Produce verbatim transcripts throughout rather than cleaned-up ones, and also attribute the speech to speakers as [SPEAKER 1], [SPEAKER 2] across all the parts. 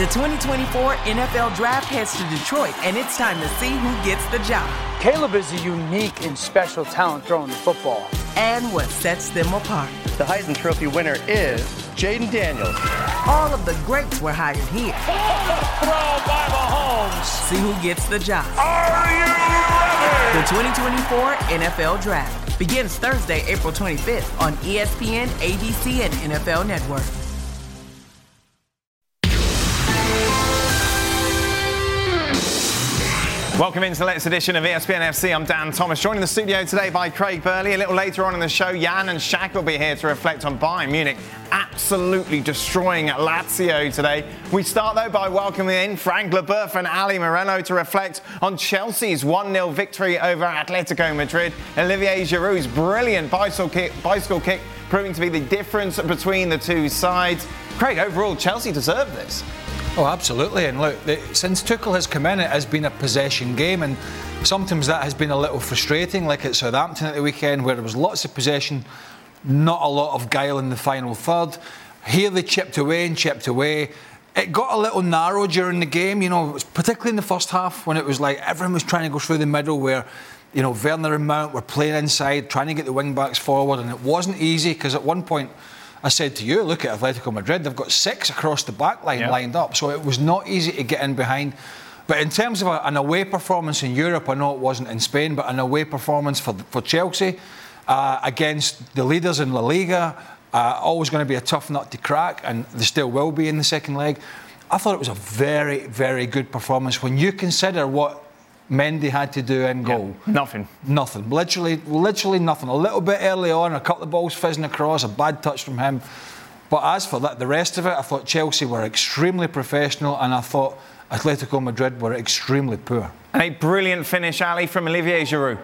[SPEAKER 1] The twenty twenty-four N F L Draft heads to Detroit, and it's time to see who gets the job.
[SPEAKER 2] Caleb is a unique and special talent throwing the football.
[SPEAKER 1] And what sets them apart.
[SPEAKER 3] The Heisman Trophy winner is Jaden Daniels.
[SPEAKER 1] All of the greats were hired here.
[SPEAKER 4] Throw by Mahomes.
[SPEAKER 1] See who gets the job.
[SPEAKER 4] Are you ready?
[SPEAKER 1] The twenty twenty-four N F L Draft begins Thursday, April twenty-fifth on E S P N, A B C, and N F L Network.
[SPEAKER 5] Welcome into the latest edition of E S P N F C. I'm Dan Thomas, joined in the studio today by Craig Burley. A little later on in the show, Jan and Shaq will be here to reflect on Bayern Munich absolutely destroying Lazio today. We start, though, by welcoming in Frank Leboeuf and Ali Moreno to reflect on Chelsea's one nil victory over Atletico Madrid. Olivier Giroud's brilliant bicycle kick, bicycle kick proving to be the difference between the two sides. Craig, overall, Chelsea deserved this.
[SPEAKER 6] Oh, absolutely. And look, the, since Tuchel has come in, it has been a possession game, and sometimes that has been a little frustrating, like at Southampton at the weekend, where there was lots of possession, not a lot of guile in the final third. Here they chipped away and chipped away. It got a little narrow during the game, you know, particularly in the first half, when it was like everyone was trying to go through the middle, where, you know, Werner and Mount were playing inside, trying to get the wing-backs forward, and it wasn't easy, because at one point, I said to you, look at Atletico Madrid, they've got six across the back line yep. lined up, so it was not easy to get in behind. But in terms of a, an away performance in Europe, I know it wasn't in Spain, but an away performance for, for Chelsea uh, against the leaders in La Liga, uh, always going to be a tough nut to crack, and they still will be in the second leg. I thought it was a very, very good performance when you consider what Mendy had to do in goal.
[SPEAKER 5] Yeah, nothing.
[SPEAKER 6] Nothing. Literally, literally nothing. A little bit early on, a couple of balls fizzing across, a bad touch from him. But as for that, the rest of it, I thought Chelsea were extremely professional, and I thought Atletico Madrid were extremely poor.
[SPEAKER 5] And a brilliant finish, Ali, from Olivier Giroud.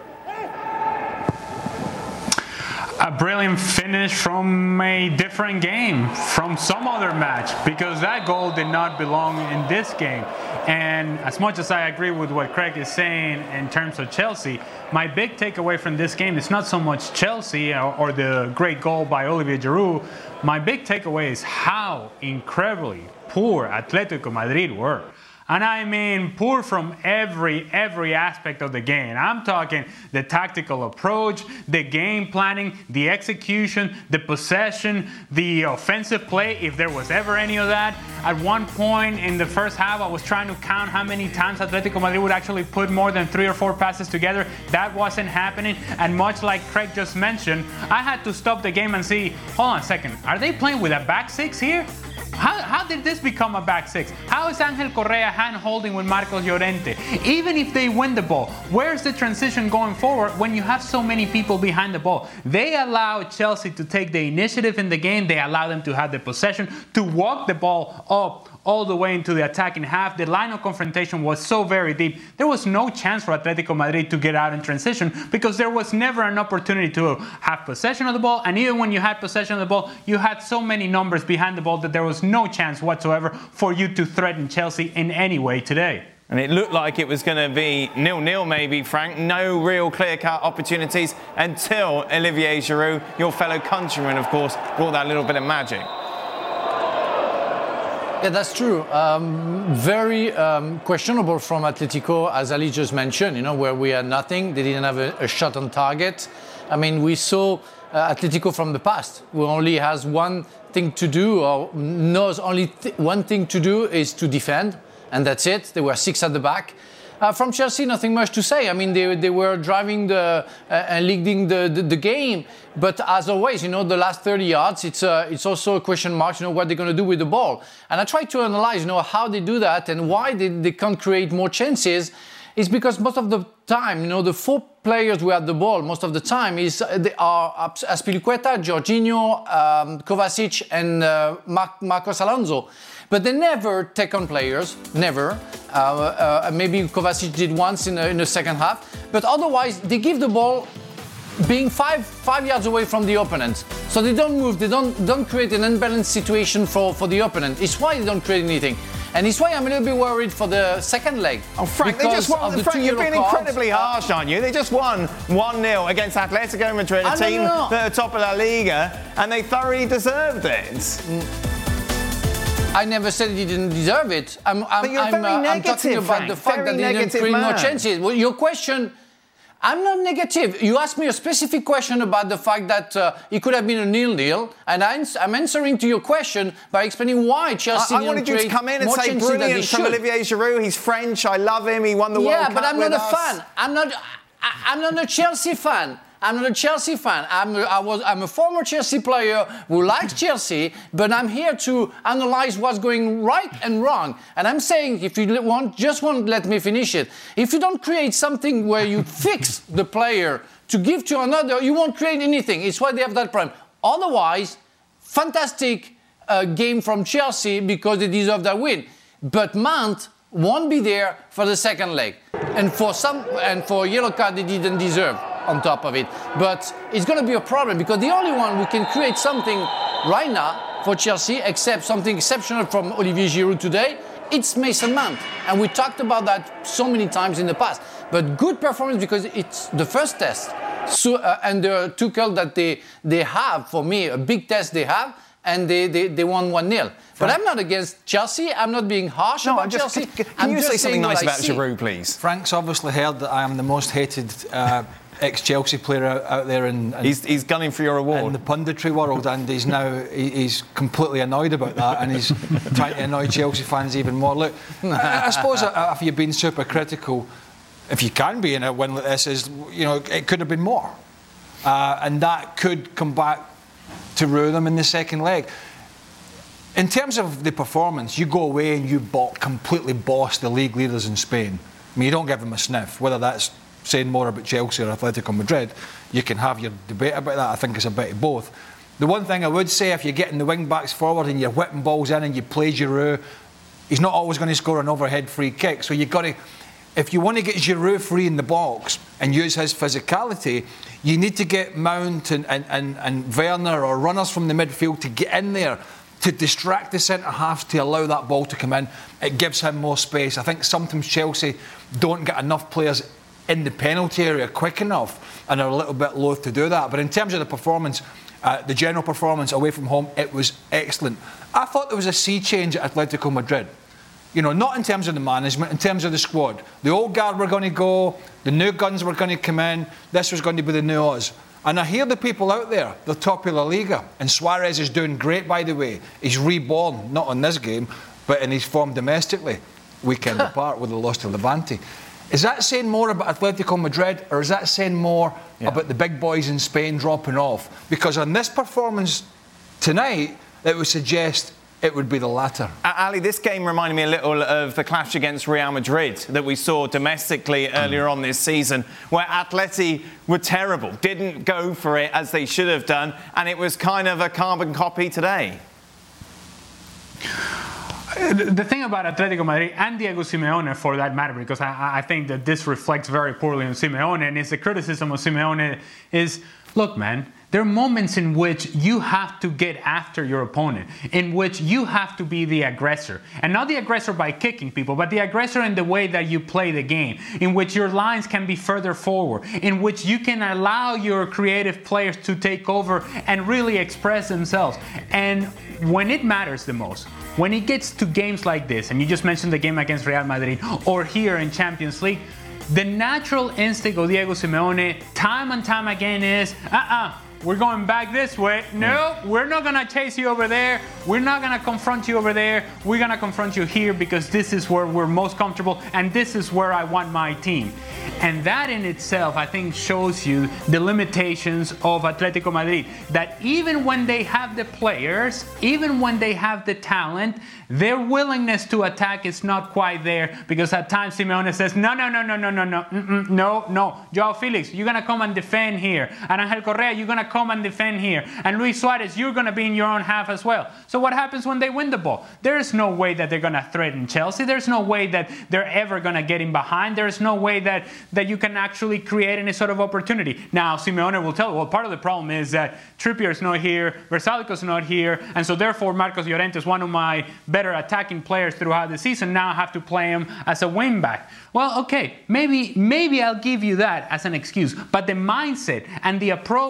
[SPEAKER 7] A brilliant finish from a different game, from some other match, because that goal did not belong in this game. And as much as I agree with what Craig is saying in terms of Chelsea, my big takeaway from this game is not so much Chelsea or, or the great goal by Olivier Giroud. My big takeaway is how incredibly poor Atletico Madrid were. And I mean poor from every, every aspect of the game. I'm talking the tactical approach, the game planning, the execution, the possession, the offensive play, if there was ever any of that. At one point in the first half, I was trying to count how many times Atletico Madrid would actually put more than three or four passes together. That wasn't happening. And much like Craig just mentioned, I had to stop the game and see, hold on a second, are they playing with a back six here? How, how did this become a back six? How is Angel Correa hand-holding with Marcos Llorente? Even if they win the ball, where's the transition going forward when you have so many people behind the ball? They allow Chelsea to take the initiative in the game. They allow them to have the possession, to walk the ball up all the way into the attacking half. The line of confrontation was so very deep. There was no chance for Atletico Madrid to get out in transition because there was never an opportunity to have possession of the ball. And even when you had possession of the ball, you had so many numbers behind the ball that there was no chance whatsoever for you to threaten Chelsea in any way today.
[SPEAKER 5] And it looked like it was going to be nil nil maybe, Frank. No real clear-cut opportunities until Olivier Giroud, your fellow countryman, of course, brought that little bit of magic.
[SPEAKER 8] Yeah, that's true. Um, very um, questionable from Atletico, as Ali just mentioned, you know, where we had nothing. They didn't have a, a shot on target. I mean, we saw uh, Atletico from the past, who only has one thing to do, or knows only th- one thing to do is to defend, and that's it. There were six at the back. Uh, from Chelsea, nothing much to say. I mean, they they were driving the uh, and leading the, the the game, but as always, you know, the last thirty yards, it's uh, it's also a question mark. You know, what they're going to do with the ball. And I try to analyze, you know, how they do that and why they, they can't create more chances. Is because most of the time, you know, the four players who have the ball most of the time is uh, they are Azpilicueta, Jorginho, um, Kovacic, and uh, Mar- Marcos Alonso. But they never take on players, never. Uh, uh, maybe Kovacic did once in, a, in the second half. But otherwise, they give the ball being five five yards away from the opponent. So they don't move, they don't don't create an unbalanced situation for, for the opponent. It's why they don't create anything. And it's why I'm a little bit worried for the second leg.
[SPEAKER 5] Oh, Frank, they just won.
[SPEAKER 8] The
[SPEAKER 5] Frank, you're being
[SPEAKER 8] cards.
[SPEAKER 5] incredibly harsh, aren't you? They just won one nil against Atletico Madrid, a
[SPEAKER 8] I
[SPEAKER 5] team
[SPEAKER 8] know, no, no.
[SPEAKER 5] that are top of La Liga, and they thoroughly deserved it. Mm.
[SPEAKER 8] I never said he didn't deserve it. I'm, I'm,
[SPEAKER 5] but you're
[SPEAKER 8] I'm,
[SPEAKER 5] very
[SPEAKER 8] uh,
[SPEAKER 5] negative,
[SPEAKER 8] I'm talking about
[SPEAKER 5] Frank.
[SPEAKER 8] the fact
[SPEAKER 5] very
[SPEAKER 8] that he didn't create more chances. Well, your question, I'm not negative. You asked me a specific question about the fact that uh, it could have been a nil-nil, and I'm, I'm answering to your question by explaining why Chelsea
[SPEAKER 5] I, I
[SPEAKER 8] didn't
[SPEAKER 5] wanted you to come in and say brilliant from Olivier Giroud. He's French. I love him. He won the
[SPEAKER 8] yeah,
[SPEAKER 5] World Cup
[SPEAKER 8] but I'm
[SPEAKER 5] with
[SPEAKER 8] not a
[SPEAKER 5] us.
[SPEAKER 8] fan. I'm not. I, I'm not a Chelsea fan. I'm not a Chelsea fan. I'm a, I was, I'm a former Chelsea player who likes Chelsea, but I'm here to analyze what's going right and wrong. And I'm saying, if you want, just want let me finish it. If you don't create something where you fix the player to give to another, you won't create anything. It's why they have that problem. Otherwise, fantastic uh, game from Chelsea because they deserve that win. But Mount won't be there for the second leg, and for some and for a yellow card they didn't deserve on top of it. But it's going to be a problem because the only one who can create something right now for Chelsea, except something exceptional from Olivier Giroud today, it's Mason Mount. And we talked about that so many times in the past. But good performance because it's the first test. So uh, and the Tuchel that they they have, for me, a big test they have. And they, they, they won one nil. But I'm not against Chelsea. I'm not being harsh
[SPEAKER 5] no,
[SPEAKER 8] about
[SPEAKER 5] just,
[SPEAKER 8] Chelsea.
[SPEAKER 5] Can, can
[SPEAKER 8] I'm
[SPEAKER 5] you
[SPEAKER 8] just
[SPEAKER 5] say something nice about
[SPEAKER 8] see.
[SPEAKER 5] Giroud, please?
[SPEAKER 6] Frank's obviously heard that I am the most hated uh, ex-Chelsea player out, out there. In, in,
[SPEAKER 5] he's, he's gunning for your award.
[SPEAKER 6] In the punditry world, and he's now he, he's completely annoyed about that, and he's trying to annoy Chelsea fans even more. Look, I, I suppose uh, if you've been super critical, if you can be in a win like this, is you know it could have been more, uh, and that could come back to rue them in the second leg. In terms of the performance, you go away and you bo- completely boss the league leaders in Spain. I mean, you don't give them a sniff. Whether that's saying more about Chelsea or Atletico Madrid, you can have your debate about that. I think it's a bit of both. The one thing I would say, if you're getting the wing backs forward and you're whipping balls in and you play Giroud, he's not always going to score an overhead free kick. So you've got to, if you want to get Giroud free in the box and use his physicality, you need to get Mount and, and, and, and Werner or runners from the midfield to get in there, to distract the centre-halves, to allow that ball to come in. It gives him more space. I think sometimes Chelsea don't get enough players in the penalty area quick enough and are a little bit loath to do that. But in terms of the performance, uh, the general performance away from home, it was excellent. I thought there was a sea change at Atletico Madrid. You know, not in terms of the management, in terms of the squad. The old guard were going to go, the new guns were going to come in, this was going to be the new us. And I hear the people out there, the top of La Liga, and Suarez is doing great, by the way. He's reborn, not on this game, but in his form domestically, weekend apart with the loss to Levante. Is that saying more about Atletico Madrid, or is that saying more yeah. about the big boys in Spain dropping off? Because on this performance tonight, it would suggest it would be the latter.
[SPEAKER 5] Uh, Ali, this game reminded me a little of the clash against Real Madrid that we saw domestically earlier on this season, where Atleti were terrible, didn't go for it as they should have done, and it was kind of a carbon copy today.
[SPEAKER 7] The thing about Atletico Madrid and Diego Simeone, for that matter, because I, I think that this reflects very poorly on Simeone, and it's the criticism of Simeone is, look, man, there are moments in which you have to get after your opponent, in which you have to be the aggressor. And not the aggressor by kicking people, but the aggressor in the way that you play the game, in which your lines can be further forward, in which you can allow your creative players to take over and really express themselves. And when it matters the most, when it gets to games like this, and you just mentioned the game against Real Madrid, or here in Champions League, the natural instinct of Diego Simeone, time and time again, is, uh-uh, we're going back this way. No, we're not going to chase you over there. We're not going to confront you over there. We're going to confront you here because this is where we're most comfortable and this is where I want my team. And that in itself, I think, shows you the limitations of Atletico Madrid. That even when they have the players, even when they have the talent, their willingness to attack is not quite there, because at times Simeone says, no, no, no, no, no, no, no, mm-mm, no, no. Joao Felix, you're going to come and defend here. And Angel Correa, you're going to come and defend here. And Luis Suarez, you're going to be in your own half as well. So what happens when they win the ball? There is no way that they're going to threaten Chelsea. There's no way that they're ever going to get in behind. There's no way that, that you can actually create any sort of opportunity. Now, Simeone will tell you, well, part of the problem is that Trippier is not here, Versálico's not here, and so therefore Marcos Llorente is one of my better attacking players throughout the season. Now I have to play him as a wing back. Well, okay, maybe maybe I'll give you that as an excuse, but the mindset and the approach of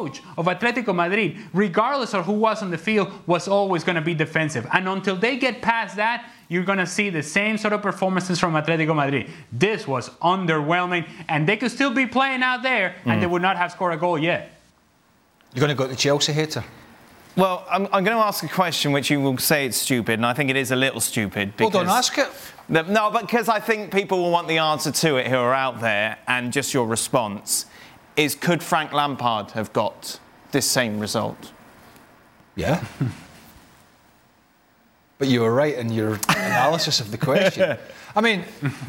[SPEAKER 7] Atletico Madrid, regardless of who was on the field, was always going to be defensive. And until they get past that, you're going to see the same sort of performances from Atletico Madrid. This was underwhelming, and they could still be playing out there, mm. and they would not have scored a goal yet.
[SPEAKER 6] You're going to go to Chelsea hater?
[SPEAKER 5] Well, I'm, I'm going to ask a question which you will say it's stupid, and I think it is a little stupid.
[SPEAKER 6] Well, don't ask it.
[SPEAKER 5] The, no, but because I think people will want the answer to it who are out there, and just your response is, could Frank Lampard have got this same result?
[SPEAKER 6] Yeah. But you were right in your analysis of the question. I mean,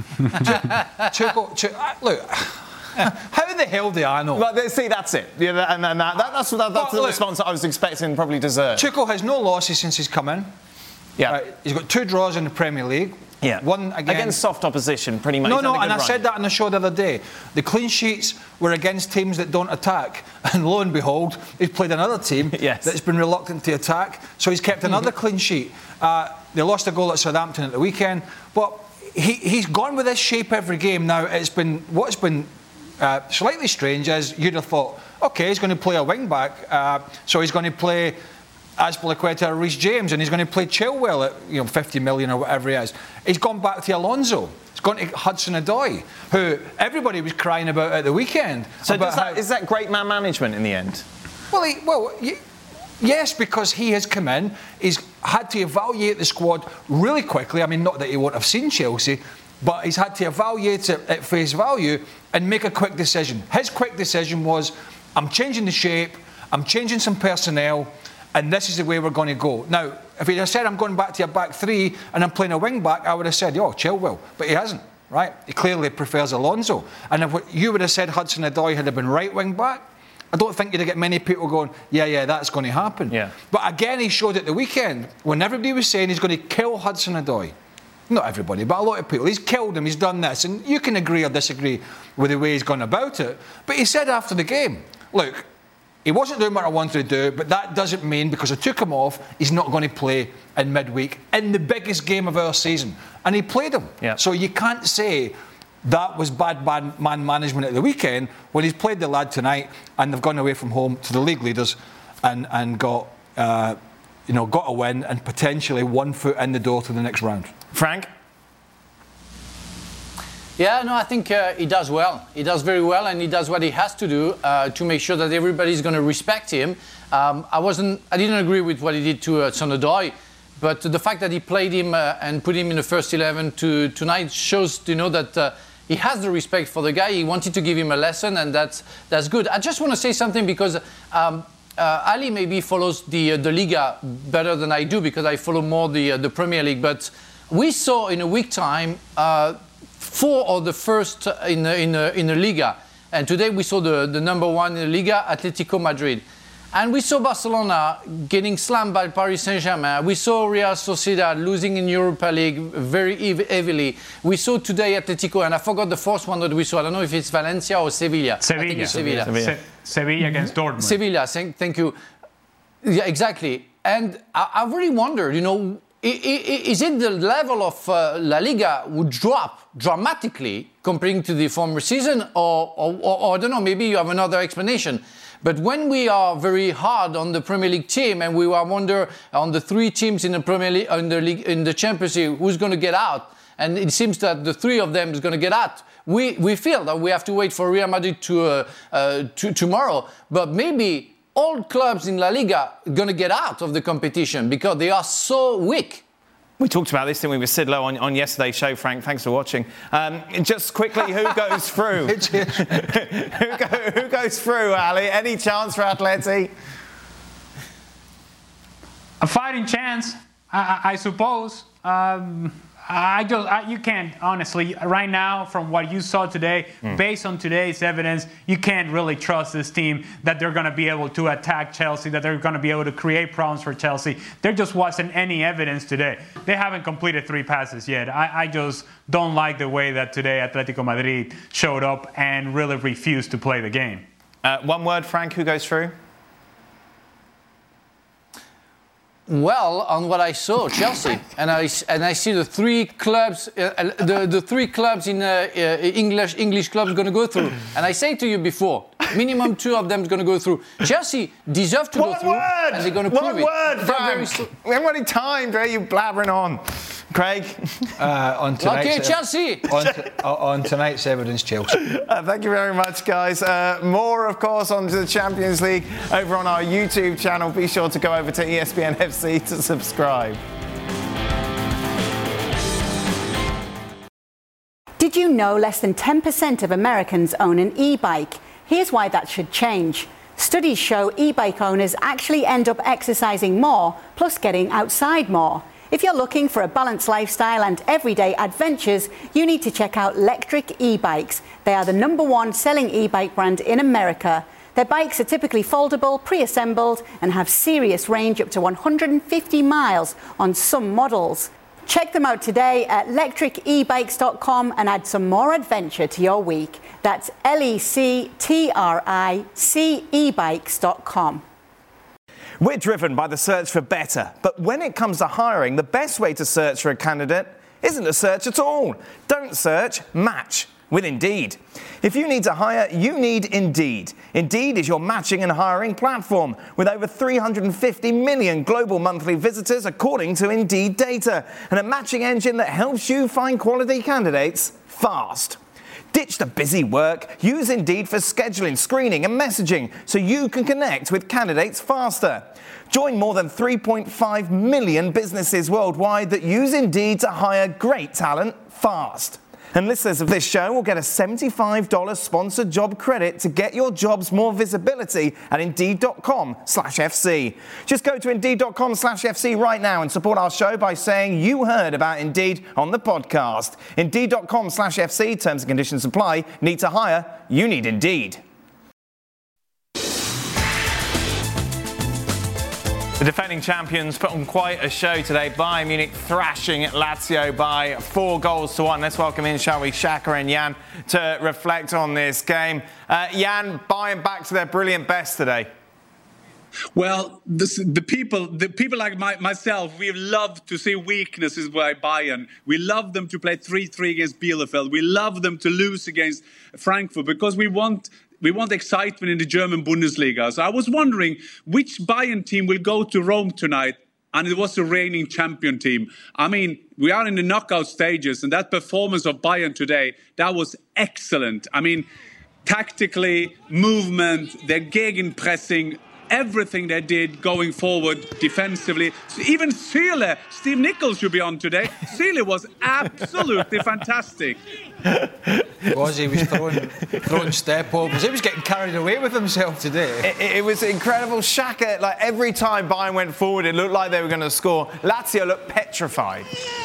[SPEAKER 6] Tuchel, Tuchel, look, how the hell do I know?
[SPEAKER 5] Well, see, that's it. Yeah, and, and that, that, that's, that, that's the
[SPEAKER 6] look,
[SPEAKER 5] response that I was expecting, probably deserved.
[SPEAKER 6] Tuchel has no losses since he's come in.
[SPEAKER 5] Yeah.
[SPEAKER 6] Right, he's got two draws in the Premier League.
[SPEAKER 5] Yeah.
[SPEAKER 6] One against,
[SPEAKER 5] against soft opposition, pretty much.
[SPEAKER 6] No, no, and
[SPEAKER 5] run.
[SPEAKER 6] I said that on the show the other day. The clean sheets were against teams that don't attack, and lo and behold, he's played another team
[SPEAKER 5] yes.
[SPEAKER 6] that's been reluctant to attack, so he's kept another clean sheet. Uh, they lost a goal at Southampton at the weekend, but he, he's gone with this shape every game now. It's been what's been uh, slightly strange is you'd have thought, okay, he's going to play a wing back, uh, so he's going to play Azpilicueta or Reece James, and he's going to play Chilwell at you know fifty million or whatever he is. He's gone back to Alonso. He's gone to Hudson-Odoi, who everybody was crying about at the weekend.
[SPEAKER 5] So
[SPEAKER 6] about
[SPEAKER 5] does that,
[SPEAKER 6] how,
[SPEAKER 5] is that great man management in the end?
[SPEAKER 6] Well, he, well, he, yes, because he has come in. He's had to evaluate the squad really quickly. I mean, not that he won't have seen Chelsea, but he's had to evaluate it at face value and make a quick decision. His quick decision was, I'm changing the shape, I'm changing some personnel, and this is the way we're going to go. Now, if he'd have said, I'm going back to a back three and I'm playing a wing back, I would have said, oh, Chilwell. But he hasn't, right? He clearly prefers Alonso. And if you would have said Hudson-Odoi had been right wing back, I don't think you'd get many people going, yeah, yeah, that's going to happen.
[SPEAKER 5] Yeah.
[SPEAKER 6] But again, he showed at the weekend, when everybody was saying he's going to kill Hudson-Odoi. Not everybody, but a lot of people. He's killed him, he's done this. And you can agree or disagree with the way he's gone about it. But he said after the game, look, he wasn't doing what I wanted to do, but that doesn't mean because I took him off, he's not going to play in midweek in the biggest game of our season. And he played him.
[SPEAKER 5] Yeah.
[SPEAKER 6] So you can't say that was bad, bad man management at the weekend when he's played the lad tonight and they've gone away from home to the league leaders and, and got, uh, you know, got a win and potentially one foot in the door to the next round.
[SPEAKER 5] Frank?
[SPEAKER 8] Yeah, no, I think uh, he does well. He does very well, and he does what he has to do uh, to make sure that everybody's going to respect him. Um, I wasn't, I didn't agree with what he did to uh, Hudson-Odoi, but the fact that he played him uh, and put him in the first eleven to, tonight shows, you know, that uh, he has the respect for the guy. He wanted to give him a lesson, and that's that's good. I just want to say something because um, uh, Ali maybe follows the uh, the Liga better than I do because I follow more the uh, the Premier League. But we saw in a week time. Uh, Four of the first in the, in the, in the Liga, and today we saw the, the number one in the Liga, Atletico Madrid, and we saw Barcelona getting slammed by Paris Saint-Germain. We saw Real Sociedad losing in Europa League very heavily. We saw today Atletico, and I forgot the fourth one that we saw. I don't know if it's Valencia or Sevilla.
[SPEAKER 7] Sevilla.
[SPEAKER 8] I think it's Sevilla.
[SPEAKER 7] Sevilla, Se- Sevilla against Dortmund.
[SPEAKER 8] Sevilla. Thank, thank you. Yeah, exactly. And I, I really wondered, you know. Is it the level of uh, La Liga would drop dramatically comparing to the former season, or, or, or, or I don't know, maybe you have another explanation. But when we are very hard on the Premier League team and we are wonder on the three teams in the Premier League, in the league, in the Champions League, who's going to get out? And it seems that the three of them is going to get out. We we feel that we have to wait for Real Madrid to, uh, uh, to tomorrow, but maybe. All clubs in La Liga are going to get out of the competition because they are so weak.
[SPEAKER 5] We talked about this, didn't we, with Sidlow on, on yesterday's show, Frank. Thanks for watching. Um, just quickly, who goes through? who, go, who goes through, Ali? Any chance for Atleti?
[SPEAKER 7] A fighting chance, I, I suppose. Um, I just, I, you can't, honestly, right now, from what you saw today, mm. based on today's evidence, you can't really trust this team that they're going to be able to attack Chelsea, that they're going to be able to create problems for Chelsea. There just wasn't any evidence today. They haven't completed three passes yet. I, I just don't like the way that today Atletico Madrid showed up and really refused to play the game.
[SPEAKER 5] Uh, one word, Frank, who goes through?
[SPEAKER 8] Well, on what I saw, Chelsea, and I and I see the three clubs, uh, the the three clubs in uh, uh, English English clubs going to go through. And I say to you before, Minimum two of them is going to go through. Chelsea deserve to
[SPEAKER 5] One
[SPEAKER 8] go through,
[SPEAKER 5] word!
[SPEAKER 8] and they're going to prove
[SPEAKER 5] One
[SPEAKER 8] it.
[SPEAKER 5] word,
[SPEAKER 8] They're
[SPEAKER 5] Frank.
[SPEAKER 8] very so-
[SPEAKER 5] We haven't got any time, are you blabbering on? Craig?
[SPEAKER 6] Uh, on tonight's
[SPEAKER 8] Okay, Chelsea.
[SPEAKER 6] on, t- on tonight's evidence, Chelsea.
[SPEAKER 5] Uh, thank you very much, guys. Uh, more, of course, on to the Champions League over on our YouTube channel. Be sure to go over to E S P N F C to subscribe.
[SPEAKER 9] Did you know less than ten percent of Americans own an e-bike? Here's why that should change. Studies show e-bike owners actually end up exercising more, plus getting outside more. If you're looking for a balanced lifestyle and everyday adventures, you need to check out Lectric e-bikes. They are the number one selling e-bike brand in America. Their bikes are typically foldable, pre-assembled, and have serious range up to one hundred fifty miles on some models. Check them out today at lectric e bikes dot com and add some more adventure to your week. That's L E C T R I C e bikes dot com.
[SPEAKER 5] We're driven by the search for better, but when it comes to hiring, the best way to search for a candidate isn't to search at all. Don't search, match with Indeed. If you need to hire, you need Indeed. Indeed is your matching and hiring platform with over three hundred fifty million global monthly visitors according to Indeed data, and a matching engine that helps you find quality candidates fast. Ditch the busy work. Use Indeed for scheduling, screening and messaging so you can connect with candidates faster. Join more than three point five million businesses worldwide that use Indeed to hire great talent fast. And listeners of this show will get a seventy-five dollars sponsored job credit to get your jobs more visibility at Indeed.com slash FC. Just go to Indeed.com slash FC right now and support our show by saying you heard about Indeed on the podcast. Indeed.com slash FC. Terms and conditions apply. Need to hire? You need Indeed. The defending champions put on quite a show today. Bayern Munich thrashing Lazio by four goals to one. Let's welcome in, shall we, Shaka and Jan to reflect on this game. Uh, Jan, Bayern back to their brilliant best today.
[SPEAKER 10] Well, this, the people, the people like my, myself, we love to see weaknesses by Bayern. We love them to play three three against Bielefeld. We love them to lose against Frankfurt because we want. We want excitement in the German Bundesliga. So I was wondering which Bayern team will go to Rome tonight, and it was the reigning champion team. I mean, we are in the knockout stages, and that performance of Bayern today, that was excellent. I mean, tactically, movement, their gegenpressing, everything they did going forward defensively. Even Süle, Steve Nichols should be on today. Süle was absolutely fantastic.
[SPEAKER 6] Was he was throwing, throwing step overs. He was getting carried away with himself today.
[SPEAKER 5] It, it was incredible. Shaka, like every time Bayern went forward, it looked like they were going to score. Lazio looked petrified.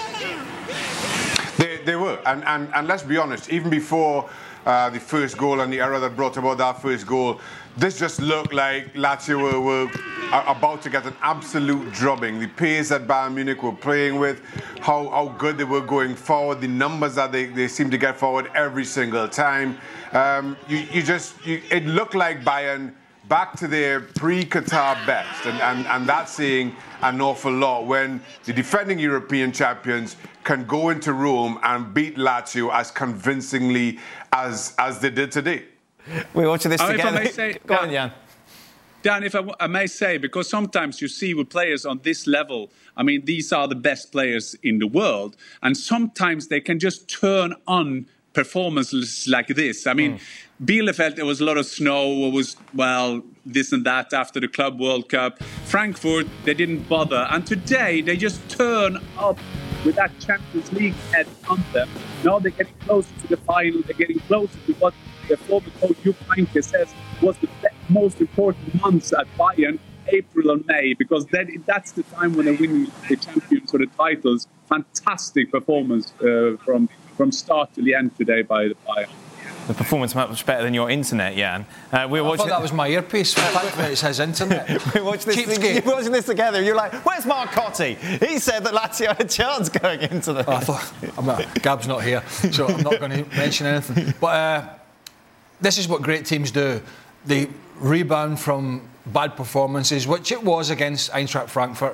[SPEAKER 11] They, they were, and, and, and let's be honest, even before uh, the first goal and the error that brought about that first goal, this just looked like Lazio were, were about to get an absolute drubbing. The pace that Bayern Munich were playing with, how, how good they were going forward, the numbers that they, they seemed to get forward every single time. Um, you, you just, you, it looked like Bayern back to their pre-Qatar best, and, and, and that's saying an awful lot when the defending European champions can go into Rome and beat Lazio as convincingly as, as they did today.
[SPEAKER 5] We're watching this
[SPEAKER 10] oh,
[SPEAKER 5] together.
[SPEAKER 10] If I may say,
[SPEAKER 5] Go
[SPEAKER 10] Dan,
[SPEAKER 5] on, Jan.
[SPEAKER 10] Dan, if I, I may say, because sometimes you see with players on this level, I mean, these are the best players in the world, and sometimes they can just turn on performances like this. I mean, mm. Bielefeld, there was a lot of snow, it was, well, this and that after the Club World Cup. Frankfurt, they didn't bother. And today, they just turn up with that Champions League head on them. Now they're getting closer to the final, they're getting closer to what the former coach Jupp Heynckes says was the most important months at Bayern, April and May, because that, that's the time when they're winning the champions or the titles. Fantastic performance uh, from from start to the end today by the Bayern.
[SPEAKER 5] The performance much better than your internet, Jan. Uh, we were
[SPEAKER 6] I
[SPEAKER 5] watching
[SPEAKER 6] thought that was my earpiece. The fact that it's his internet.
[SPEAKER 5] we watched this, thing, we're watching this together. You're like, where's Marcotti? He said that Lazio had a chance going into the.
[SPEAKER 6] Oh, I thought, I'm not, Gab's not here, so I'm not going to mention anything. But uh, this is what great teams do. They rebound from bad performances, which it was against Eintracht Frankfurt,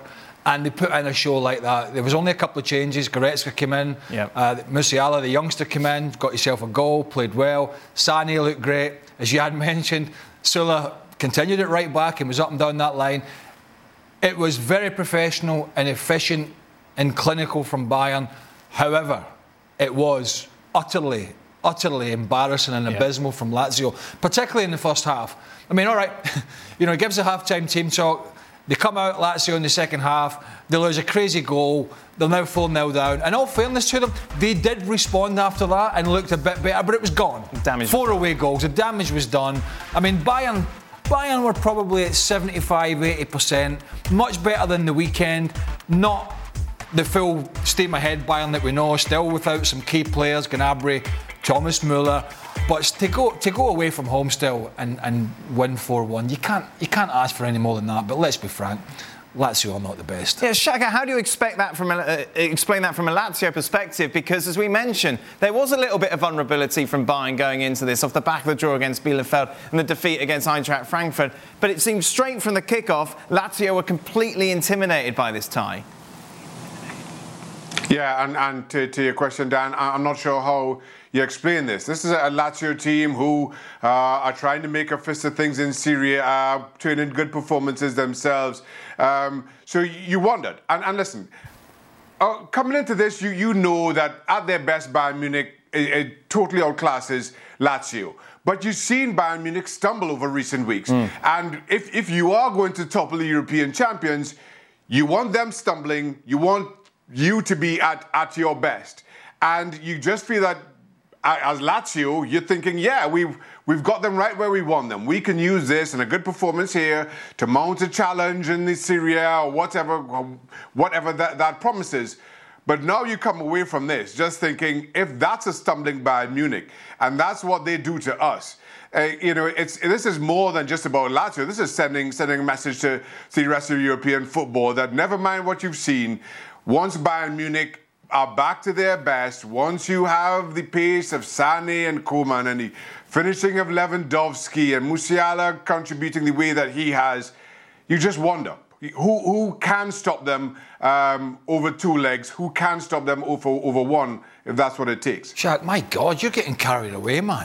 [SPEAKER 6] and they put in a show like that. There was only a couple of changes. Goretzka came in.
[SPEAKER 5] Yep.
[SPEAKER 6] Uh, Musiala, the youngster, came in, got himself a goal, played well. Sané looked great. As you had mentioned, Sula continued it right back and was up and down that line. It was very professional and efficient and clinical from Bayern. However, it was utterly, utterly embarrassing and abysmal yeah. from Lazio, particularly in the first half. I mean, all right, you know, it gives a half-time team talk. They come out, Lazio, in the second half. They lose a crazy goal. They're now four nil down. In all fairness to them, they did respond after that and looked a bit better, but it was gone.
[SPEAKER 5] Damage.
[SPEAKER 6] Four away goals. The damage was done. I mean, Bayern... Bayern were probably at seventy-five, eighty percent. Much better than the weekend. Not the full steam ahead Bayern that we know. Still without some key players, Gnabry, Thomas Muller. But to go to go away from home still and, and win four one, you can't you can't ask for any more than that. But let's be frank, Lazio are not the best.
[SPEAKER 5] Yeah, Shaka, how do you expect that from a, uh, explain that from a Lazio perspective? Because, as we mentioned, there was a little bit of vulnerability from Bayern going into this off the back of the draw against Bielefeld and the defeat against Eintracht Frankfurt. But it seemed straight from the kickoff, Lazio were completely intimidated by this tie.
[SPEAKER 11] Yeah, and, and to, to your question, Dan, I'm not sure how you explain this. This is a Lazio team who uh, are trying to make a fist of things in Serie A, turning good performances themselves. Um, so you wondered. And, and listen, uh, coming into this, you, you know that at their best, Bayern Munich it, it totally outclasses Lazio. But you've seen Bayern Munich stumble over recent weeks. Mm. And if, if you are going to topple the European champions, you want them stumbling, you want you to be at, at your best. And you just feel that as Lazio, you're thinking, yeah, we've we've got them right where we want them. We can use this and a good performance here to mount a challenge in the Serie A or whatever, whatever that, that promises. But now you come away from this just thinking, if that's a stumbling Bayern Munich, and that's what they do to us, uh, you know, it's this is more than just about Lazio. This is sending sending a message to, to the rest of European football that never mind what you've seen, once Bayern Munich are back to their best, once you have the pace of Sané and Koeman and the finishing of Lewandowski and Musiala contributing the way that he has, you just wonder, who who can stop them um, over two legs? Who can stop them over, over one, if that's what it takes?
[SPEAKER 6] Shaq, my God, you're getting carried away, man.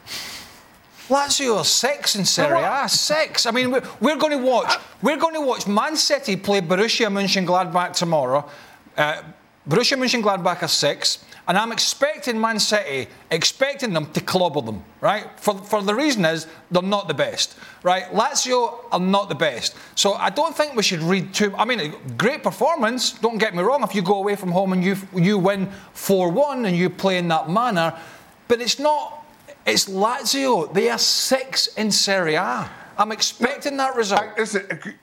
[SPEAKER 6] Lazio are six in Serie A, six. I mean, we're, we're going to watch. We're going to watch Man City play Borussia Mönchengladbach tomorrow. Uh, Borussia Mönchengladbach are six, and I'm expecting Man City, expecting them to clobber them, right? For for the reason is they're not the best, right? Lazio are not the best, so I don't think we should read too. I mean, great performance. Don't get me wrong. If you go away from home and you you win four one and you play in that manner, but it's not. It's Lazio. They are six in Serie A. I'm expecting that result.
[SPEAKER 11] I, listen,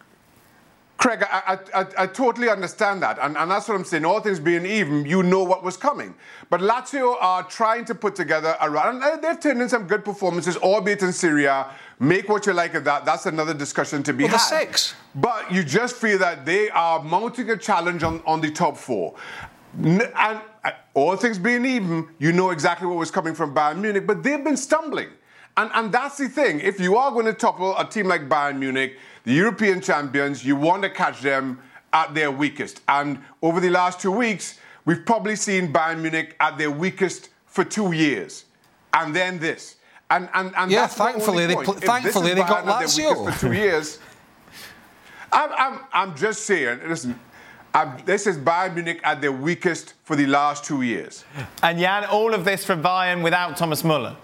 [SPEAKER 11] Craig, I, I, I, I totally understand that. And, and that's what I'm saying. All things being even, you know what was coming. But Lazio are trying to put together a run. And they've turned in some good performances, albeit in Serie A. Make what you like of that. That's another discussion to be
[SPEAKER 6] well,
[SPEAKER 11] had.
[SPEAKER 6] The six.
[SPEAKER 11] But you just feel that they are mounting a challenge on, on the top four. And all things being even, you know exactly what was coming from Bayern Munich, but they've been stumbling. And, and that's the thing. If you are going to topple a team like Bayern Munich, the European champions, you want to catch them at their weakest. And over the last two weeks, we've probably seen Bayern Munich at their weakest for two years. And then this. And, and, and
[SPEAKER 6] yeah,
[SPEAKER 11] that's
[SPEAKER 6] thankfully, they, pl- thankfully they got Lazio.
[SPEAKER 11] For two years. I'm, I'm, I'm just saying, listen, Um, this is Bayern Munich at their weakest for the last two years.
[SPEAKER 5] And Jan, all of this for Bayern without Thomas Muller.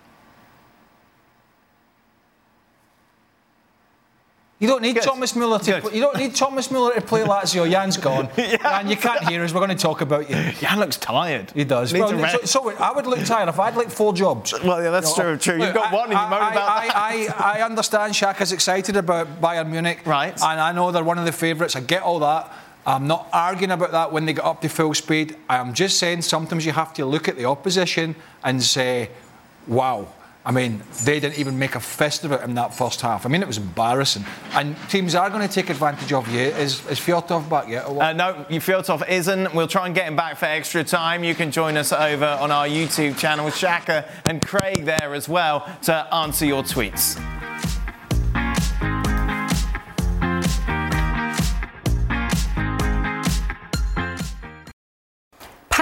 [SPEAKER 6] You don't need
[SPEAKER 5] Good.
[SPEAKER 6] Thomas Muller to. Play, you don't need Thomas Muller to play Lazio. Jan's gone. yeah. Jan, you can't hear us. We're going to talk about you.
[SPEAKER 5] Jan looks tired.
[SPEAKER 6] He does. Well, so, so I would look tired if I had like four jobs.
[SPEAKER 5] Well, yeah, that's
[SPEAKER 6] you know,
[SPEAKER 5] true. True.
[SPEAKER 6] Look,
[SPEAKER 5] You've got
[SPEAKER 6] I,
[SPEAKER 5] one, and you moan
[SPEAKER 6] I,
[SPEAKER 5] about
[SPEAKER 6] I,
[SPEAKER 5] that.
[SPEAKER 6] I, I, I understand Shaka's excited about Bayern Munich,
[SPEAKER 5] right?
[SPEAKER 6] And I know they're one of the favourites. I get all that. I'm not arguing about that when they get up to full speed. I'm just saying sometimes you have to look at the opposition and say, wow. I mean, they didn't even make a fist of it in that first half. I mean, it was embarrassing. And teams are going to take advantage of you. Is, is Fjortov back yet? Or what?
[SPEAKER 5] Uh, no, Fjortov isn't. We'll try and get him back for extra time. You can join us over on our YouTube channel, Shaka and Craig there as well, to answer your tweets.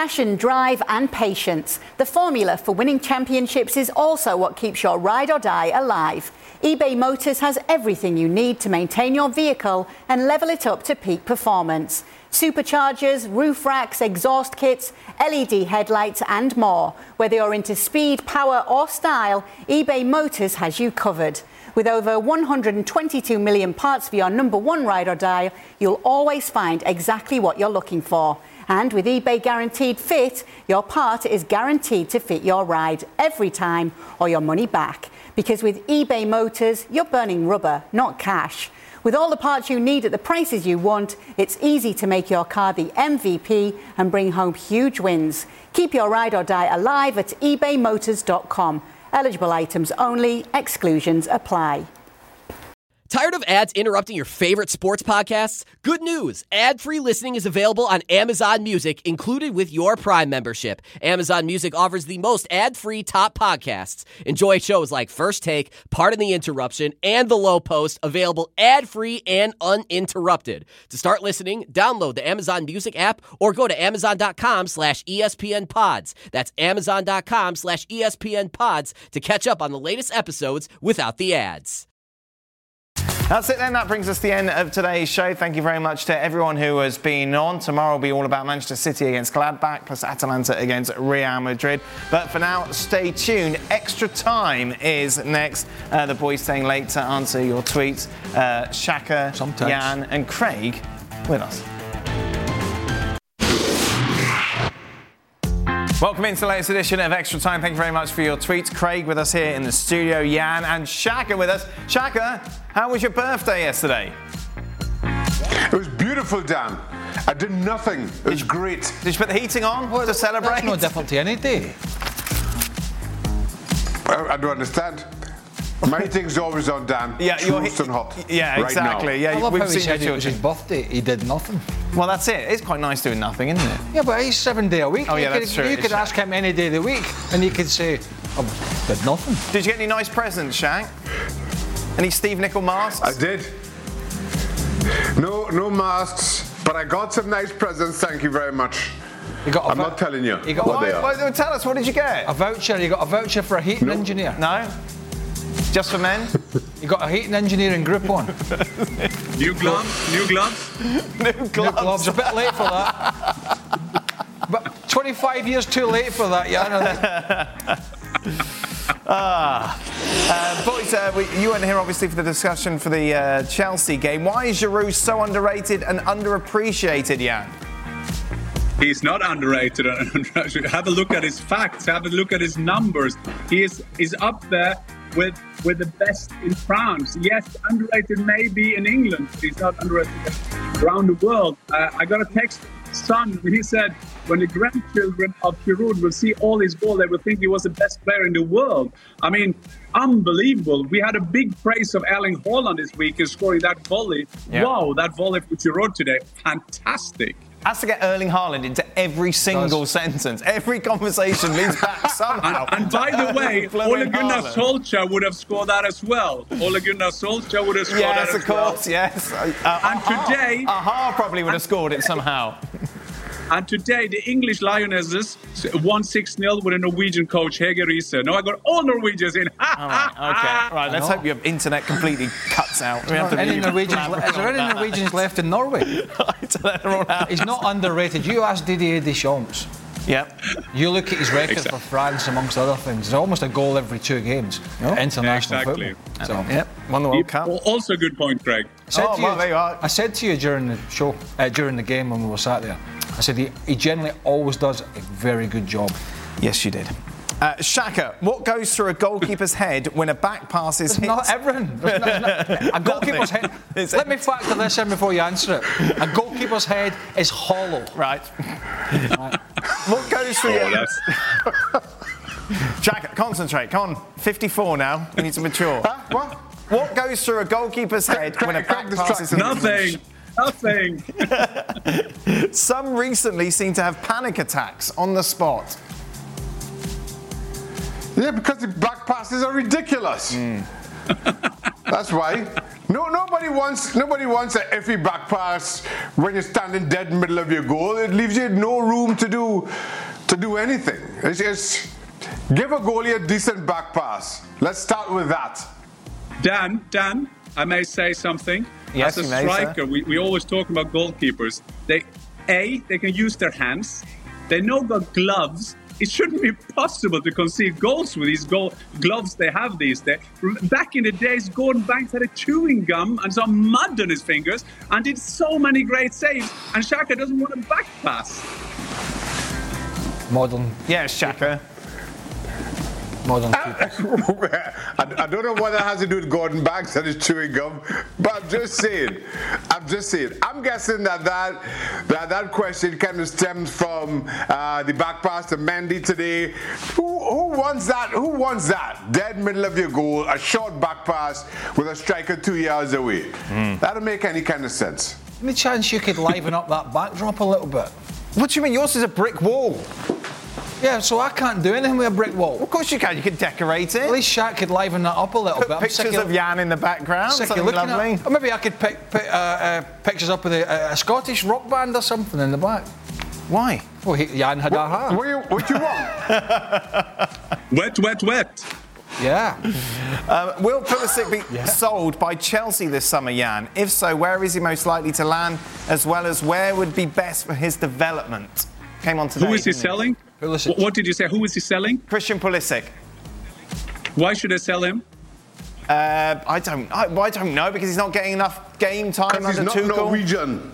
[SPEAKER 9] Passion, drive and patience. The formula for winning championships is also what keeps your ride or die alive. eBay Motors has everything you need to maintain your vehicle and level it up to peak performance. Superchargers, roof racks, exhaust kits, L E D headlights and more. Whether you're into speed, power or style, eBay Motors has you covered. With over one hundred twenty-two million parts for your number one ride or die, you'll always find exactly what you're looking for. And with eBay Guaranteed Fit, your part is guaranteed to fit your ride every time or your money back. Because with eBay Motors, you're burning rubber, not cash. With all the parts you need at the prices you want, it's easy to make your car the M V P and bring home huge wins. Keep your ride or die alive at ebay motors dot com. Eligible items only. Exclusions apply.
[SPEAKER 12] Tired of ads interrupting your favorite sports podcasts? Good news! Ad-free listening is available on Amazon Music, included with your Prime membership. Amazon Music offers the most ad-free top podcasts. Enjoy shows like First Take, Pardon the Interruption, and The Low Post, available ad-free and uninterrupted. To start listening, download the Amazon Music app or go to amazon.com slash ESPN pods. That's amazon.com slash ESPN pods to catch up on the latest episodes without the ads.
[SPEAKER 5] That's it then. That brings us to the end of today's show. Thank you very much to everyone who has been on. Tomorrow will be all about Manchester City against Gladbach, plus Atalanta against Real Madrid. But for now, stay tuned. Extra Time is next. Uh, the boys staying late to answer your tweets. Uh, Shaka,
[SPEAKER 6] Sometimes.
[SPEAKER 5] Jan and Craig with us. Welcome into the latest edition of Extra Time. Thank you very much for your tweets. Craig with us here in the studio, Jan and Shaka with us. Shaka, how was your birthday yesterday?
[SPEAKER 11] It was beautiful, Dan. I did nothing. It was great.
[SPEAKER 5] Did you put the heating on well, to celebrate?
[SPEAKER 6] That's no different to any day.
[SPEAKER 11] I, I don't understand. My heating's always on, Dan.
[SPEAKER 5] Yeah, you're
[SPEAKER 11] Toast and hot.
[SPEAKER 5] Yeah,
[SPEAKER 11] right
[SPEAKER 5] exactly.
[SPEAKER 11] Now.
[SPEAKER 5] Yeah,
[SPEAKER 6] I love
[SPEAKER 5] we've
[SPEAKER 6] how he
[SPEAKER 5] seen
[SPEAKER 6] said it was his birthday. He did nothing.
[SPEAKER 5] Well, that's it. It's quite nice doing nothing, isn't it?
[SPEAKER 6] Yeah, but he's seven day a week.
[SPEAKER 5] Oh,
[SPEAKER 6] you
[SPEAKER 5] yeah,
[SPEAKER 6] could,
[SPEAKER 5] that's true.
[SPEAKER 6] You could ask him any day of the week, and he could say, "I did nothing."
[SPEAKER 5] Did you get any nice presents, Shaq? Any Steve Nicol masks?
[SPEAKER 11] I did. No, no masks, but I got some nice presents. Thank you very much.
[SPEAKER 6] You got a
[SPEAKER 11] I'm
[SPEAKER 6] vou-
[SPEAKER 11] not telling you.
[SPEAKER 6] You got
[SPEAKER 11] what
[SPEAKER 6] a,
[SPEAKER 11] they are.
[SPEAKER 5] Well, tell us, what did you get?
[SPEAKER 6] A voucher. You got a voucher for a heating
[SPEAKER 11] No.
[SPEAKER 6] engineer.
[SPEAKER 5] No? Just for men?
[SPEAKER 6] You got a heating engineering group on.
[SPEAKER 10] New gloves? New gloves?
[SPEAKER 5] New gloves.
[SPEAKER 6] New gloves. A bit late for that. But twenty-five years too late for that, yeah.
[SPEAKER 5] ah. Uh, boys, uh, we, you weren't here obviously for the discussion for the uh, Chelsea game. Why is Giroud so underrated and underappreciated, Jan?
[SPEAKER 10] He's not underrated. Have a look at his facts. Have a look at his numbers. He is is up there with with the best in France. Yes, underrated maybe in England, but he's not underrated around the world. Uh, I got a text from his son, and he said, when the grandchildren of Giroud will see all his goals, they will think he was the best player in the world. I mean, unbelievable. We had a big praise of Erling Haaland this week in scoring that volley.
[SPEAKER 5] Yeah.
[SPEAKER 10] Wow, that volley for Giroud today, fantastic.
[SPEAKER 5] Has to get Erling Haaland into every single Does. sentence. Every conversation leads back somehow.
[SPEAKER 10] And, and by the way, Ole Gunnar Solskjaer would have scored that as well. Ole Gunnar Solskjaer would have scored
[SPEAKER 5] yes,
[SPEAKER 10] that as
[SPEAKER 5] well. Yes, of course,
[SPEAKER 10] well.
[SPEAKER 5] yes. Uh,
[SPEAKER 10] and
[SPEAKER 5] Aha,
[SPEAKER 10] today...
[SPEAKER 5] Aha probably would have scored it somehow.
[SPEAKER 10] And today, the English Lionesses won six nil with a Norwegian coach, Hege Riise. Now I got all Norwegians in.
[SPEAKER 5] All right, okay. Right, let's hope your internet completely cuts out. We have to
[SPEAKER 6] any Norwegians le- is there any Norwegians left in Norway? He's not underrated. You ask Didier Deschamps.
[SPEAKER 5] Yep.
[SPEAKER 6] You look at his record
[SPEAKER 10] exactly.
[SPEAKER 6] for France, amongst other things. There's almost a goal every two games. Yep. International
[SPEAKER 10] exactly.
[SPEAKER 6] football. So,
[SPEAKER 5] yep. Won the World Cup.
[SPEAKER 10] Also a good point, Craig.
[SPEAKER 6] I said,
[SPEAKER 5] oh,
[SPEAKER 6] to you,
[SPEAKER 5] well, there you are.
[SPEAKER 6] I said to you during the show, uh, during the game when we were sat there, I said he, he generally always does a very good job.
[SPEAKER 5] Yes, you did. Uh, Shaka, what goes through a goalkeeper's head when a back pass is
[SPEAKER 6] It's
[SPEAKER 5] hit?
[SPEAKER 6] not everything. There's not, not, a goalkeeper's head.
[SPEAKER 5] It's
[SPEAKER 6] let me factor this in before you answer it. A goalkeeper's head is hollow.
[SPEAKER 5] Right. right. What goes through
[SPEAKER 10] oh,
[SPEAKER 5] your... Shaka, concentrate. Come on. fifty-four now. You need to mature.
[SPEAKER 11] Huh? What?
[SPEAKER 5] What goes through a goalkeeper's head when a back pass is hit?
[SPEAKER 10] Nothing. Nothing.
[SPEAKER 5] Some recently seem to have panic attacks on the spot.
[SPEAKER 11] Yeah, because the back passes are ridiculous. Mm. That's why. No, nobody wants nobody wants an iffy back pass when you're standing dead in the middle of your goal. It leaves you no room to do to do anything. It's just give a goalie a decent back pass. Let's start with that.
[SPEAKER 10] Dan, Dan, I may say something.
[SPEAKER 5] Yes,
[SPEAKER 10] As a
[SPEAKER 5] you may,
[SPEAKER 10] striker,
[SPEAKER 5] sir.
[SPEAKER 10] we, we always talk about goalkeepers. They, A, they can use their hands. They know about gloves. It shouldn't be possible to concede goals with these goal, gloves they have these days. Back in the days, Gordon Banks had a chewing gum and some mud on his fingers and did so many great saves. And Xhaka doesn't want a back pass.
[SPEAKER 6] Modern.
[SPEAKER 5] Yeah, Xhaka.
[SPEAKER 6] Modern
[SPEAKER 11] I, I don't know what that has to do with Gordon Banks and his chewing gum, but I'm just saying. I'm just saying. I'm guessing that that that, that question kind of stems from uh, the back pass to Mendy today. Who, who wants that? Who wants that? Dead middle of your goal, a short back pass with a striker two yards away. Mm. That don't make any kind of sense.
[SPEAKER 6] Any chance you could liven up that backdrop a little bit?
[SPEAKER 5] What do you mean? Yours is a brick wall.
[SPEAKER 6] Yeah, so I can't do anything with a brick wall.
[SPEAKER 5] Of course you can. You could decorate it.
[SPEAKER 6] At least Shaq could liven that up a little
[SPEAKER 5] Put
[SPEAKER 6] bit.
[SPEAKER 5] pictures of Jan in the background. Something lovely.
[SPEAKER 6] At, or maybe I could pick, pick uh, uh, pictures up with a, a Scottish rock band or something in the back.
[SPEAKER 5] Why?
[SPEAKER 6] Well, he, Jan had a hat.
[SPEAKER 11] What, what, what you want?
[SPEAKER 10] Wet, wet, wet.
[SPEAKER 6] Yeah.
[SPEAKER 5] Um, will Pulisic be yeah. sold by Chelsea this summer, Jan? If so, where is he most likely to land, as well as where would be best for his development? Came on today.
[SPEAKER 10] Who is he selling?
[SPEAKER 6] Pulisic.
[SPEAKER 10] What did you say? Who is he selling?
[SPEAKER 5] Christian Pulisic.
[SPEAKER 10] Why should I sell him?
[SPEAKER 5] Uh, I don't. I, I don't know because he's not getting enough game time under
[SPEAKER 11] Tuchel. He's not
[SPEAKER 5] Norwegian.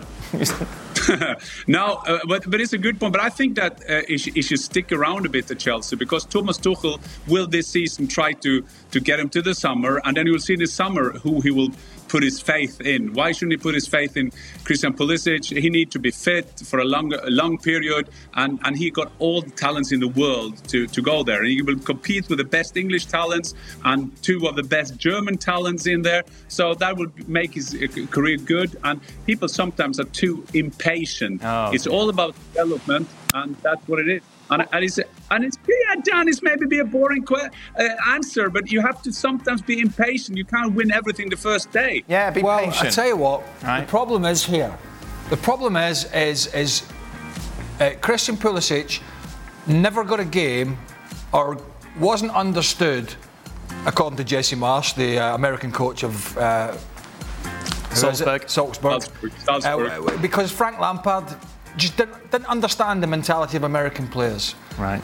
[SPEAKER 10] No, uh, but, but it's a good point. But I think that uh, he, sh- he should stick around a bit at Chelsea because Thomas Tuchel will this season try to, to get him to the summer, and then you will see this summer who he will put his faith in. Why shouldn't he put his faith in Christian Pulisic? He needs to be fit for a long, a long period, and, and he got all the talents in the world to, to go there. And he will compete with the best English talents and two of the best German talents in there. So that will make his career good. And people sometimes are too impatient.
[SPEAKER 5] Oh.
[SPEAKER 10] It's all about development, and that's what it is. And, and it's and it's yeah, Dan, it's maybe be a boring que- uh, answer, but you have to sometimes be impatient. You can't win everything the first day.
[SPEAKER 5] Yeah, be
[SPEAKER 6] well,
[SPEAKER 5] patient.
[SPEAKER 6] I tell you what,
[SPEAKER 5] right.
[SPEAKER 6] The problem is here. The problem is is is uh, Christian Pulisic never got a game or wasn't understood, according to Jesse Marsh, the uh, American coach of uh,
[SPEAKER 5] Salzburg.
[SPEAKER 6] Salzburg.
[SPEAKER 10] Salzburg. Salzburg.
[SPEAKER 6] Uh, because Frank Lampard just didn't, didn't understand the mentality of American players.
[SPEAKER 5] Right.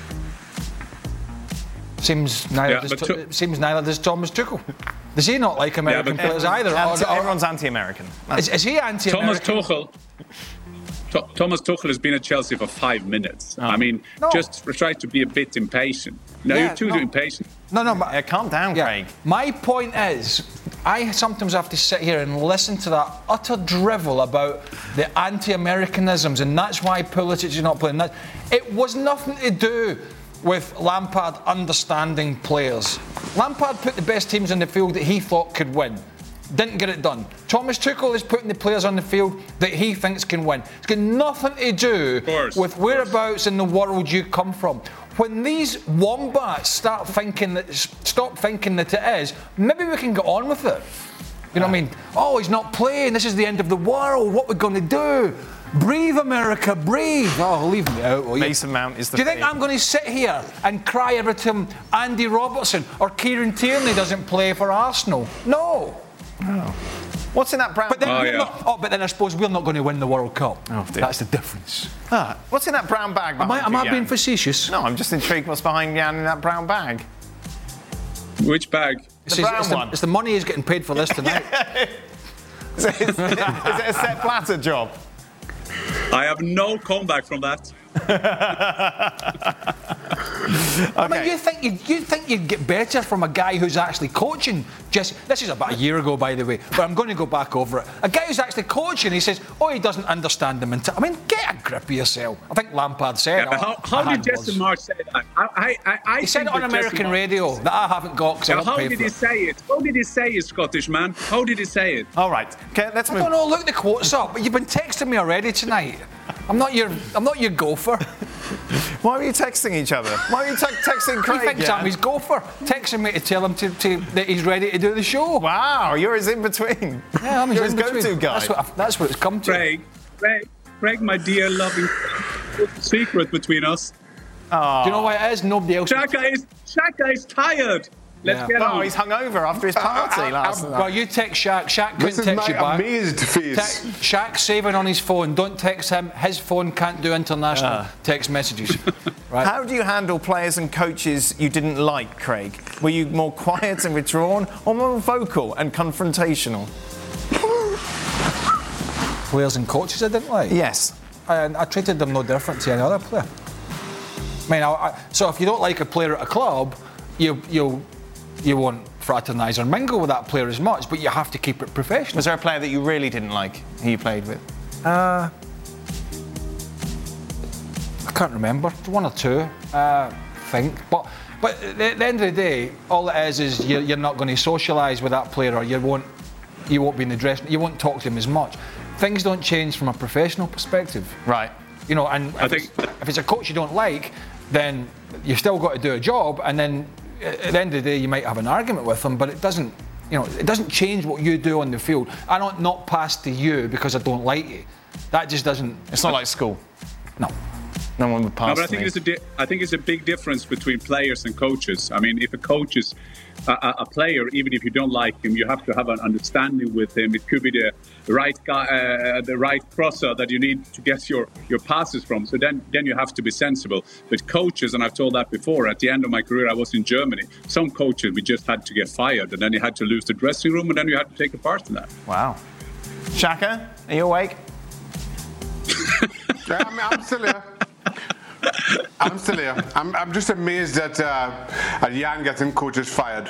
[SPEAKER 6] Seems neither,
[SPEAKER 10] Yeah,
[SPEAKER 6] does,
[SPEAKER 10] but to-
[SPEAKER 6] seems neither does Thomas Tuchel. Does he not like American
[SPEAKER 10] but
[SPEAKER 6] players either?
[SPEAKER 5] Anti-
[SPEAKER 6] Or- or-
[SPEAKER 5] everyone's anti-American.
[SPEAKER 6] is, is he anti-American?
[SPEAKER 10] Thomas Tuchel. Th- Thomas Tuchel has been at Chelsea for five minutes. I mean,
[SPEAKER 6] No.
[SPEAKER 10] just try to be a bit impatient. No,
[SPEAKER 6] Yeah,
[SPEAKER 10] you're too
[SPEAKER 6] no.
[SPEAKER 10] impatient.
[SPEAKER 6] No, no, but
[SPEAKER 5] Yeah, calm down,
[SPEAKER 6] yeah.
[SPEAKER 5] Craig.
[SPEAKER 6] My point is, I sometimes have to sit here and listen to that utter drivel about the anti-Americanisms, and that's why Pulisic is not playing. That it was nothing to do with Lampard understanding players. Lampard put the best teams on the field that he thought could win. Didn't get it done. Thomas Tuchel is putting the players on the field that he thinks can win. It's got nothing to do
[SPEAKER 10] course,
[SPEAKER 6] with whereabouts in the world you come from. When these wombats start thinking that, stop thinking that it is, maybe we can get on with it. You know what I mean? Oh, he's not playing. This is the end of the world. What are we going to do? Breathe, America, breathe. Oh, leave me out, will you?
[SPEAKER 5] Mason Mount is the
[SPEAKER 6] Do you think
[SPEAKER 5] thing.
[SPEAKER 6] I'm going to sit here and cry every time Andy Robertson or Kieran Tierney doesn't play for Arsenal? No.
[SPEAKER 5] Oh. What's in that brown
[SPEAKER 6] But then,
[SPEAKER 10] Oh,
[SPEAKER 6] we're
[SPEAKER 10] yeah.
[SPEAKER 6] not, oh, but then I suppose we're not going to win the World Cup.
[SPEAKER 5] Oh, dear.
[SPEAKER 6] That's the difference.
[SPEAKER 5] Ah, what's in that brown bag
[SPEAKER 6] Am I,
[SPEAKER 5] behind
[SPEAKER 6] am
[SPEAKER 5] you,
[SPEAKER 6] I being
[SPEAKER 5] Jan?
[SPEAKER 6] facetious?
[SPEAKER 5] No, I'm just intrigued what's behind Jan in that brown bag.
[SPEAKER 10] Which bag?
[SPEAKER 6] It's,
[SPEAKER 5] The
[SPEAKER 6] it's,
[SPEAKER 5] brown
[SPEAKER 6] it's, the,
[SPEAKER 5] one.
[SPEAKER 6] it's the money he's getting paid for this tonight.
[SPEAKER 5] Is it, is, it, is it a Sepp Blatter job?
[SPEAKER 10] I have no comeback from that.
[SPEAKER 6] I mean, you think you'd, you think you'd get better from a guy who's actually coaching? Just this is about a year ago, by the way, but I'm going to go back over it. A guy who's actually coaching, he says, "Oh, he doesn't understand the mentality." I mean, get a grip of yourself. I think Lampard said.
[SPEAKER 10] Yeah, but
[SPEAKER 6] oh,
[SPEAKER 10] how, how
[SPEAKER 6] I
[SPEAKER 10] did
[SPEAKER 6] had
[SPEAKER 10] Jesse
[SPEAKER 6] was.
[SPEAKER 10] Marsh say that? I, I, I,
[SPEAKER 6] He said it
[SPEAKER 10] think
[SPEAKER 6] on
[SPEAKER 10] that Jesse
[SPEAKER 6] American
[SPEAKER 10] Marsh-
[SPEAKER 6] radio that I haven't got because I
[SPEAKER 10] Yeah,
[SPEAKER 6] won't
[SPEAKER 10] how
[SPEAKER 6] pay
[SPEAKER 10] did
[SPEAKER 6] for
[SPEAKER 10] he
[SPEAKER 6] it.
[SPEAKER 10] say it? How did he say it, Scottish man? How did he say it?
[SPEAKER 5] All right. Okay, let's
[SPEAKER 6] I
[SPEAKER 5] move.
[SPEAKER 6] don't know. Look the quotes up. But you've been texting me already tonight. I'm not your I'm not your gopher.
[SPEAKER 5] Why were you texting each other? Why were you te- texting Craig?
[SPEAKER 6] He thinks
[SPEAKER 5] yeah?
[SPEAKER 6] I'm his gopher. Texting me to tell him to, to, that he's ready to do the show.
[SPEAKER 5] Wow, you're his in-between.
[SPEAKER 6] Yeah, I'm his
[SPEAKER 5] you're his
[SPEAKER 6] in-between.
[SPEAKER 5] go-to guy.
[SPEAKER 6] That's what, I, that's what it's come to.
[SPEAKER 10] Craig, Craig, Craig, my dear loving secret between us.
[SPEAKER 5] Oh.
[SPEAKER 6] Do you know why it is? Nobody else.
[SPEAKER 10] Shaka is, Shaka is tired. Let's
[SPEAKER 6] Yeah.
[SPEAKER 10] get
[SPEAKER 5] Oh,
[SPEAKER 10] on.
[SPEAKER 5] he's hungover after his party
[SPEAKER 11] Uh, uh,
[SPEAKER 5] last
[SPEAKER 11] uh,
[SPEAKER 5] night.
[SPEAKER 6] Well, you text Shaq. Shaq couldn't
[SPEAKER 11] This is
[SPEAKER 6] text
[SPEAKER 11] my
[SPEAKER 6] you back.
[SPEAKER 11] amazed face.
[SPEAKER 6] Te- Shaq's saving on his phone. Don't text him. His phone can't do international
[SPEAKER 5] Uh.
[SPEAKER 6] text messages. Right?
[SPEAKER 5] How do you handle players and coaches you didn't like, Craig? Were you more quiet and withdrawn, or more vocal and confrontational?
[SPEAKER 6] Players and coaches I didn't like?
[SPEAKER 5] Yes.
[SPEAKER 6] I, I treated them no different to any other player. I mean, I, I, so if you don't like a player at a club, you you you won't fraternise or mingle with that player as much, but you have to keep it professional.
[SPEAKER 5] Was there a player that you really didn't like who you played with?
[SPEAKER 6] Uh, I can't remember. One or two, uh, I think. But but at the end of the day, all it is is you're, you're not going to socialise with that player, or you won't you won't be in the dressing. You won't talk to him as much. Things don't change from a professional perspective.
[SPEAKER 5] Right.
[SPEAKER 6] You know, and if,
[SPEAKER 10] think-
[SPEAKER 6] it's, if it's a coach you don't like, then you've still got to do a job, and then at the end of the day you might have an argument with them, but it doesn't, you know, it doesn't change what you do on the field. I don't not pass to you because I don't like you. That just doesn't.
[SPEAKER 5] It's not like school.
[SPEAKER 6] No.
[SPEAKER 5] No one would pass.
[SPEAKER 10] No, but I
[SPEAKER 5] to
[SPEAKER 10] think
[SPEAKER 5] me.
[SPEAKER 10] it's a di- I think it's a big difference between players and coaches. I mean, if a coach is a, a, a player, even if you don't like him, you have to have an understanding with him. It could be the right guy, uh, the right crosser that you need to get your, your passes from. So then, then you have to be sensible. But coaches, and I've told that before, at the end of my career, I was in Germany. Some coaches, we just had to get fired, and then you had to lose the dressing room, and then you had to take a part in that.
[SPEAKER 5] Wow. Shaka, are you awake?
[SPEAKER 11] Yeah, I'm, I'm still here. I'm still here. I'm, I'm just amazed that uh, at Jan getting coaches fired.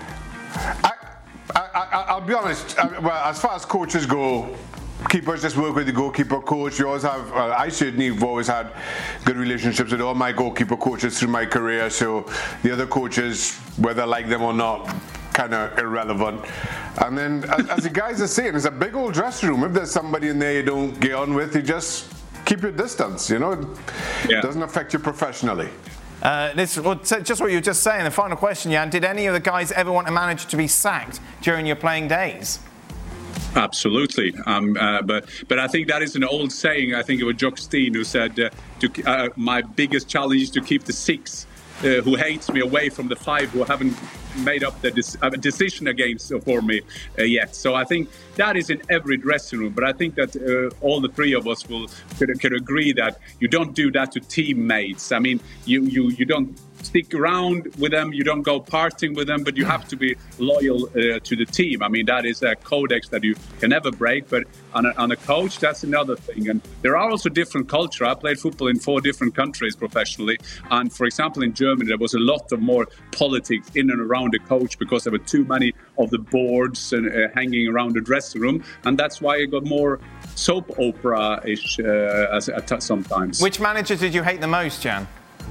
[SPEAKER 11] I, I, I, I'll be honest. Uh, well, as far as coaches go, keepers just work with the goalkeeper coach. You always have. Uh, I certainly have always had good relationships with all my goalkeeper coaches through my career. So the other coaches, whether I like them or not, kind of irrelevant. And then, as, as the guys are saying, it's a big old dressing room. If there's somebody in there you don't get on with, you just keep your distance, you know. It
[SPEAKER 10] Yeah.
[SPEAKER 11] doesn't affect you professionally.
[SPEAKER 5] Uh, this, well, t- just what you were just saying. The final question, Jan. Did any of the guys ever want a manager to be sacked during your playing days?
[SPEAKER 10] Absolutely, um, uh, but but I think that is an old saying. I think it was Jock Steen who said, uh, to, uh, "My biggest challenge is to keep the six uh, who hates me away from the five who haven't made up the de- uh, decision against for me uh, yet." So I think that is in every dressing room. But I think that uh, all the three of us will could, could agree that you don't do that to teammates. I mean, you you you don't stick around with them, you don't go partying with them, but you have to be loyal uh, to the team. I mean, that is a codex that you can never break. But on a, on a coach, that's another thing. And there are also different culture. I played football in four different countries professionally. And for example, in Germany, there was a lot of more politics in and around the coach because there were too many of the boards and, uh, hanging around the dressing room. And that's why it got more soap opera-ish uh, as, at sometimes.
[SPEAKER 5] Which manager did you hate the most, Jan?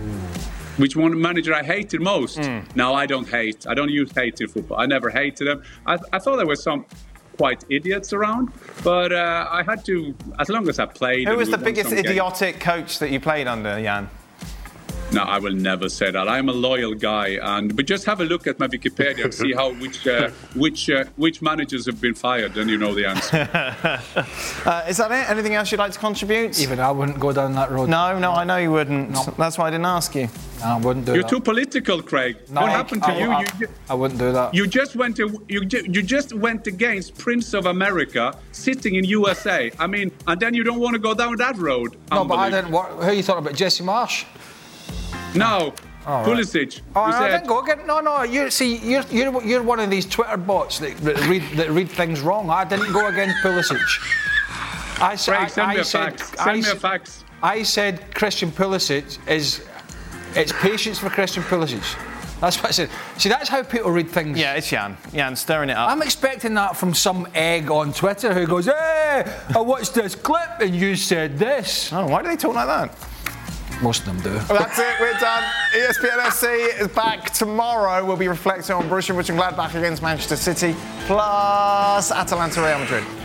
[SPEAKER 10] Which one manager I hated most?
[SPEAKER 5] Mm.
[SPEAKER 10] No, I don't hate. I don't use hate in football. I never hated them. I, I thought there were some quite idiots around, but uh, I had to, as long as I played.
[SPEAKER 5] Who
[SPEAKER 10] and
[SPEAKER 5] was
[SPEAKER 10] we
[SPEAKER 5] the
[SPEAKER 10] won
[SPEAKER 5] biggest
[SPEAKER 10] some games.
[SPEAKER 5] idiotic coach that you played under, Jan?
[SPEAKER 10] No, I will never say that. I'm a loyal guy, and but just have a look at my Wikipedia and see how which uh, which uh, which managers have been fired, then you know the answer.
[SPEAKER 5] uh, is that it? Anything else you'd like to contribute?
[SPEAKER 6] Even I wouldn't go down that road.
[SPEAKER 5] No, no, I know you wouldn't.
[SPEAKER 6] No.
[SPEAKER 5] That's why I didn't ask you.
[SPEAKER 6] No, I wouldn't do
[SPEAKER 10] You're
[SPEAKER 6] that.
[SPEAKER 10] too political, Craig.
[SPEAKER 6] No,
[SPEAKER 10] what
[SPEAKER 6] I-
[SPEAKER 10] happened to
[SPEAKER 6] I-
[SPEAKER 10] you?
[SPEAKER 6] I,
[SPEAKER 10] you ju-
[SPEAKER 6] I wouldn't do that.
[SPEAKER 10] You just went to, you, ju- you just went against Prince of America sitting in U S A. I mean, and then you don't want to go down that road.
[SPEAKER 6] No, but I
[SPEAKER 10] Unbelievable.
[SPEAKER 6] didn't. What, who are you talking about? Jesse Marsh?
[SPEAKER 10] No,
[SPEAKER 6] Oh, right.
[SPEAKER 10] Pulisic.
[SPEAKER 6] Oh,
[SPEAKER 10] You
[SPEAKER 6] no, I
[SPEAKER 10] said-
[SPEAKER 6] didn't go again. No, no. You see, you're you're you're one of these Twitter bots that, that read that read things wrong. I didn't go against Pulisic. I, s-
[SPEAKER 10] Craig,
[SPEAKER 6] I,
[SPEAKER 10] send
[SPEAKER 6] I
[SPEAKER 10] me a
[SPEAKER 6] said,
[SPEAKER 10] fax.
[SPEAKER 6] I
[SPEAKER 10] Send me a
[SPEAKER 6] said-
[SPEAKER 10] fax.
[SPEAKER 6] I said Christian Pulisic is. It's patience for Christian Pulisic. That's what I said. See, that's how people read things.
[SPEAKER 5] Yeah, it's Jan. Jan, stirring it up.
[SPEAKER 6] I'm expecting that from some egg on Twitter who goes, "Hey, I watched this clip and you said this."
[SPEAKER 5] Oh, why do they talk like that?
[SPEAKER 6] Most of them do.
[SPEAKER 5] Well, that's it, we're done. E S P N F C is back tomorrow. We'll be reflecting on Borussia Mönchengladbach against Manchester City, plus Atalanta Real Madrid.